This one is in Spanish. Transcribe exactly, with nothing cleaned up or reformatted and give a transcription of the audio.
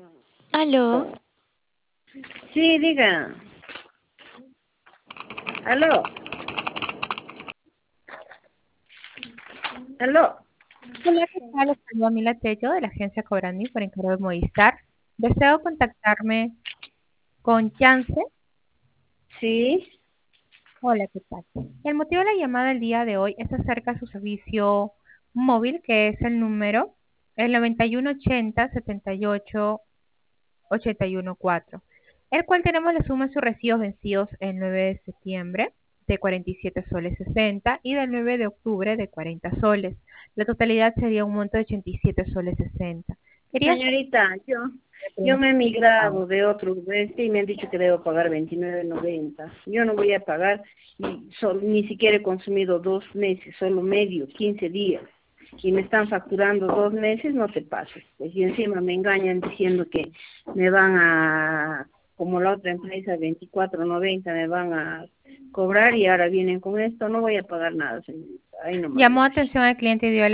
Aló. Sí, diga. Aló. Aló. Hola, ¿qué tal? Les saludo a Mila Tello de la agencia Cobrani por encargo de Movistar. Deseo contactarme con Chance. Sí. Hola, ¿qué tal? El motivo de la llamada del día de hoy es acerca de su servicio móvil, que es el número el noventa y uno ochenta setenta y ocho ochenta y uno cuatro, el cual tenemos la suma de sus recibos vencidos el nueve de septiembre de cuarenta y siete soles sesenta y del nueve de octubre de cuarenta soles. La totalidad sería un monto de ochenta y siete soles sesenta. Quería saber Señorita, yo si yo me me he pago. migrado de otro este y me han dicho que debo pagar veintinueve noventa. Yo no voy a pagar y sol- ni siquiera he consumido dos meses, solo medio, quince días. Y me están facturando dos meses, no te pases. Pues y encima me engañan diciendo que me van a, como la otra empresa, veinticuatro noventa me van a cobrar y ahora vienen con esto. No voy a pagar nada, señorita. Ahí nomás. Llamó atención al cliente y dio